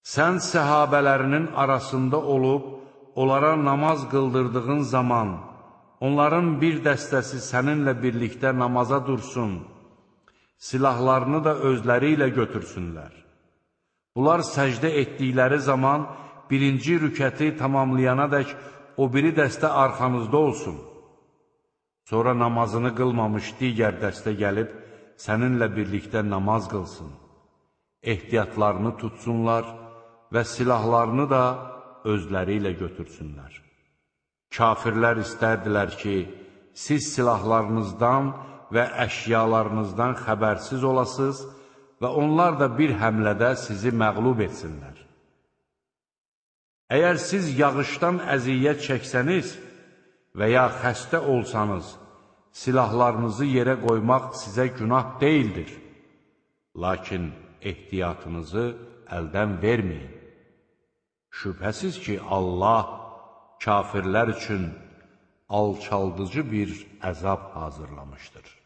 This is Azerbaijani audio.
Sən səhabələrinin arasında olub, onlara namaz qıldırdığın zaman, onların bir dəstəsi səninlə birlikdə namaza dursun, silahlarını da özləri ilə götürsünlər. Bunlar səcdə etdikləri zaman, birinci rükəti tamamlayana dək o biri dəstə arxanızda olsun. Sonra namazını qılmamış digər dəstə gəlib, səninlə birlikdə namaz qılsın. Ehtiyatlarını tutsunlar və silahlarını da özləri ilə götürsünlər. Kafirlər istərdilər ki, siz silahlarınızdan və əşyalarınızdan xəbərsiz olasınız və onlar da bir həmlədə sizi məğlub etsinlər. Əgər siz yağışdan əziyyət çəksəniz və ya xəstə olsanız, silahlarınızı yerə qoymaq sizə günah deyildir. Lakin ehtiyatınızı əldən verməyin. Şübhəsiz ki, Allah kafirlər üçün alçaldıcı bir əzab hazırlamışdır.